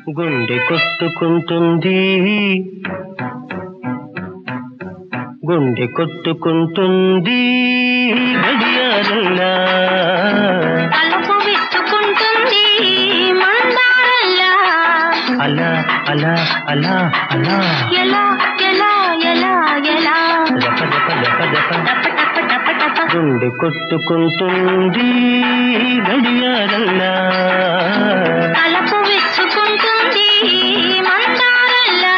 గుండె కొట్టుకుంటుంది గుండె కొట్టుకుంటుంది గడియారంలా తలుపు విచ్చుకుంటుంది మందారంలా అలా అలా అలా అలా ఎలా ఎలా ఎలా ఎలా దప దప దప దప టప టప టప టప గుండె కొట్టుకుంటుంది గడియారంలా తలుపు విచ్చుకుంటుంది మందారంలా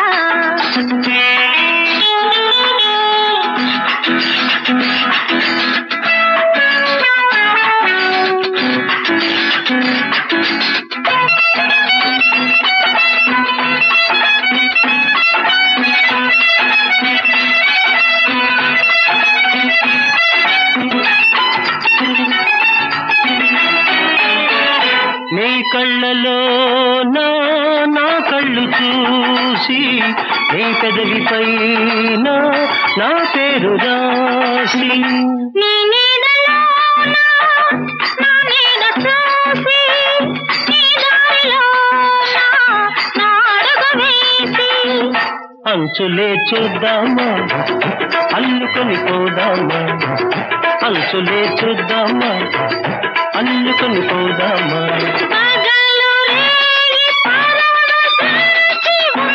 నీ కళ్ళలో నా కళ్ళు చూసి నీ పెదవిపై నా పేరు రాసి నీ నీడలో నా నీడ చూసి నీ దారిలో నా అడుగు వేసి అంచులే చూద్దామా అల్లుకొని పోదామా అంచులే చూద్దామా అల్లుకొని పోదామా పగలు రేగి పరవశించి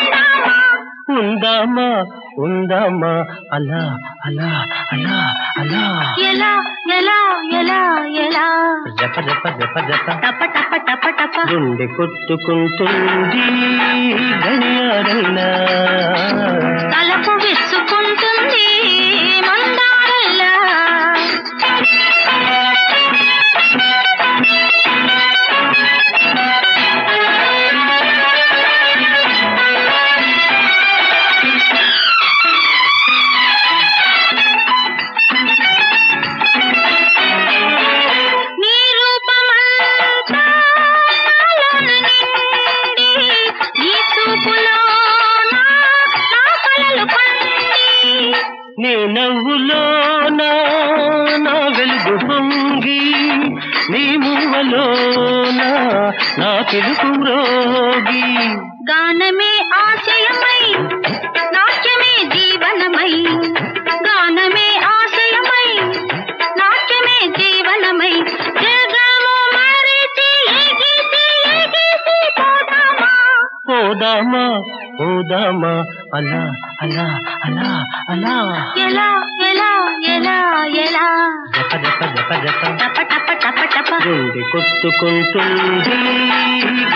ఉందామా ఉందామా అలా అలా అలా అలా ఎలా ఎలా ఎలా ఎలా జప జప జప జప టప టప టప టప గుండె కొట్టుకుంటుంది గడియారంలా తలుపు విచ్చుకుంటుంది మందారంలా నీ రూపమంతా నాలోన నిండి నీ చూపులో నా కలలు పండి నీ నవ్వులో నా వెలుగు పొంగి నీ మూవలో నా పిలుపు రోగి గానమే ఆశయమై నాట్యమే జీవనమై గానమే ఆశయమై నాట్యమే జీవనమై జగము మరిచి ఎగిసి ఎగిసి పోదామా పోదామా పోదామా అలా అలా అలా అలా ఎలా ఎలా ఎలా ఎలా జప జప జప జప టప టప టప టప గుండె కొట్టుకుంటుంది